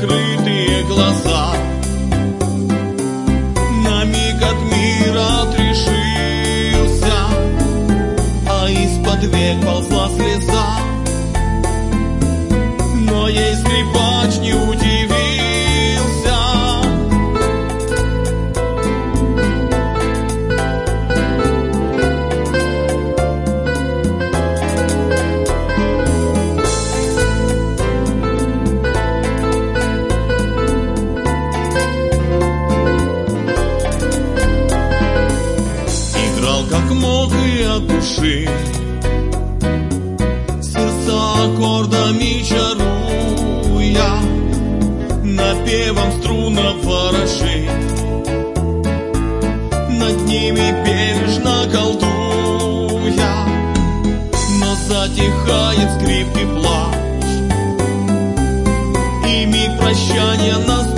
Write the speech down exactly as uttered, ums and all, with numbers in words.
закрытые глаза. На миг от мира отрешился, а из-под век ползла слеза. Но ей скрипач не удивился. Играл как мог и от души, сердца аккордами чаруя, напевом струнно вороши, над ними бережно колдуя. Но затихает скрипки плач, и миг прощания нас